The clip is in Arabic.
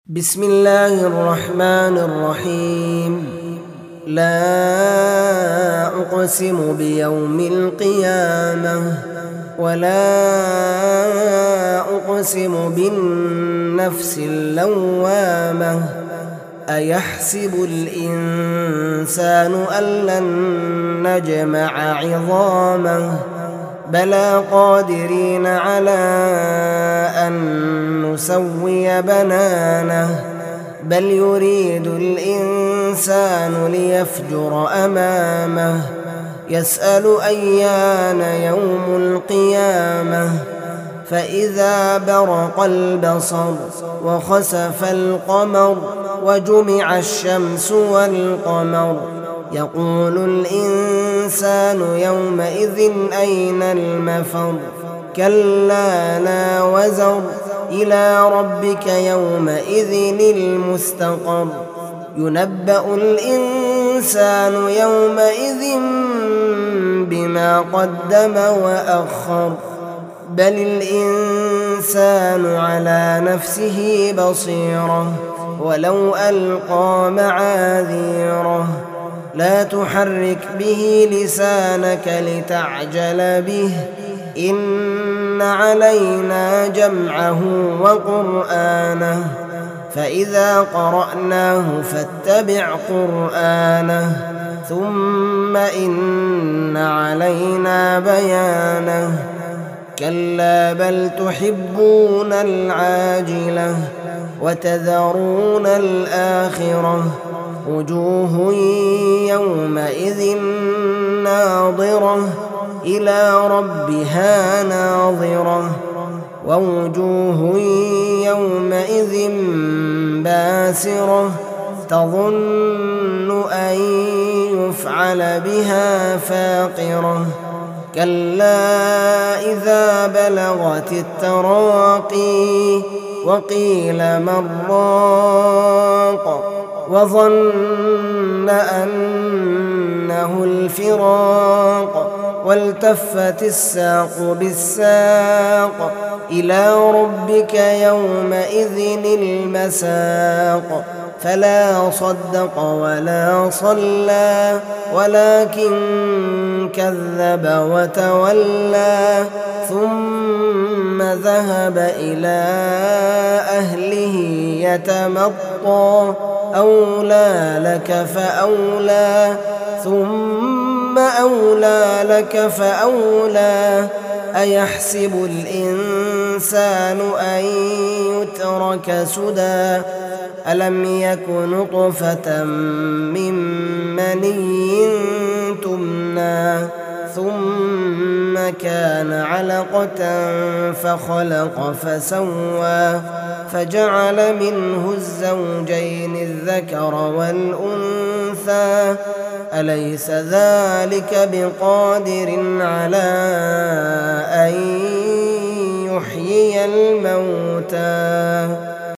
بسم الله الرحمن الرحيم. لا أقسم بيوم القيامة ولا أقسم بالنفس اللوامة. أيحسب الإنسان أن لن نجمع عظامه بلى قادرين على أن نسوي بنانه بل يريد الإنسان ليفجر أمامه يسأل أيان يوم القيامة فإذا برق البصر وخسف القمر وجمع الشمس والقمر يقول الإنسان يومئذ أين المفر كلا لا وزر إلى ربك يومئذ المستقر ينبأ الإنسان يومئذ بما قدم وأخر بل الإنسان على نفسه بصيرة ولو ألقى معاذيره لا تحرك به لسانك لتعجل به إن علينا جمعه وقرآنه فإذا قرأناه فاتبع قرآنه ثم إن علينا بيانه كلا بل تحبون العاجلة وتذرون الآخرة وجوه يومئذ ناظرة إلى ربها ناظرة ووجوه يومئذ باسرة تظن أن يفعل بها فاقرة كلا إذا بلغت التراقي وقيل من راق وظن أنه الفراق والتفت الساق بالساق إلى ربك يومئذ المساق فلا صدق ولا صلى ولكن كذب وتولى ثم ذهب إلى أهله يتمطى أولى لك فأولى ثم أولى لك فأولى أيحسب الإنسان أن يترك سدى ألم يك نطفة من مني تمنى ثم كان علقة فخلق فسوى فجعل منه الزوجين الذكر والأنثى أليس ذلك بقادر على أن يحيي الموتى